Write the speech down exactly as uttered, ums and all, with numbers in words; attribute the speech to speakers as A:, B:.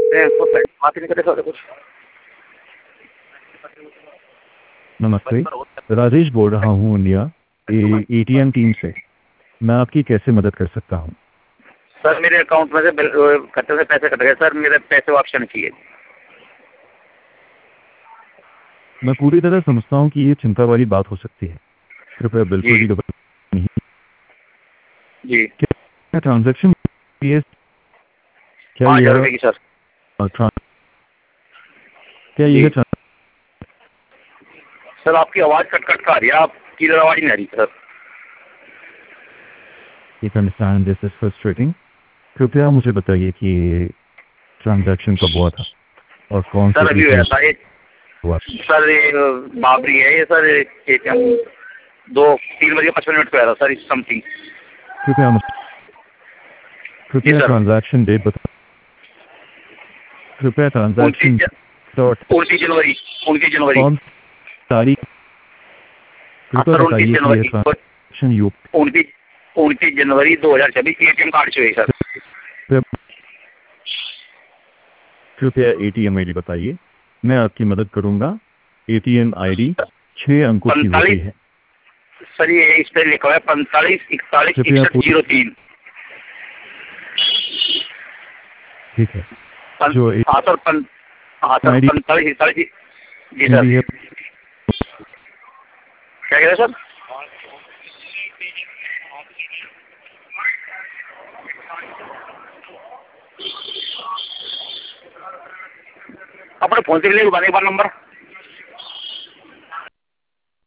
A: कुछ बात ही नहीं करते सर कुछ।
B: नमस्ते, राजेश बोल रहा हूँ इंडिया एटीएम टीम से। मैं आपकी कैसे मदद कर सकता हूँ?
A: सर मेरे अकाउंट में से खाते से पैसे कट गए सर, मेरे पैसे वापस आने चाहिए।
B: मैं पूरी तरह समझता हूँ कि ये चिंता वाली बात हो सकती है। कृपया बिल्कुल
A: जी
B: भी घबराएं नहीं।
A: जी
B: क्या ट्रांजैक्शन ये क्या
A: पाँच हज़ार
B: यह
A: रुपये की सर।
B: ट्रां- क्या
A: जी
B: यह ट्रां-
A: सर आपकी आवाज़ कट कट कर आ रही है, आप क्लियर आवाज़ नहीं आ रही sir.
B: You can understand this is frustrating। कृपया मुझे बताइए कि ट्रांजैक्शन कब हुआ था और कौन से
A: सर अभी हुआ
B: एटीएम
A: था ये,
B: हुआ?
A: सर ये बाबरी है ये सर, एटीएम दो तीन बजे पचपन मिनट पे आया था सर इस समथिंग।
B: कृपया मुझे
A: जी
B: कृपया
A: सर।
B: ट्रांजैक्शन डेट बता कृपया ट्रांजैक्शन
A: उनतीस
B: डॉट
A: उनतीस जनवरी उनतीस जनवरी
B: कौन तारीख?
A: हाँ
B: कृपया
A: सर उनतीस
B: बताइए कि यह
A: जनवरी
B: ट्रांजैक्शन यू
A: उनतीस उनतीस जनवरी दो हजार छब्बीस एटीएम कार्ड से हुई सर।
B: कृपया एटीएम आईडी बताइए, मैं आपकी मदद करूंगा। एटीएम आईडी छह अंकों की होती
A: पैंतालीस
B: है।
A: सर ये इस पर लिखा हुआ है पैंतालीस इकतालीस
B: कृपया
A: इकसठ
B: पूरी
A: जीरो तीन।
B: ठीक है। जो
A: हाँ सर पं, हाँ सर
B: आईडी
A: पैंतालीस इकतालीस। जी सर
B: भी है
A: क्या कह रहे हैं सर? अपने फोन से ले एक बार नंबर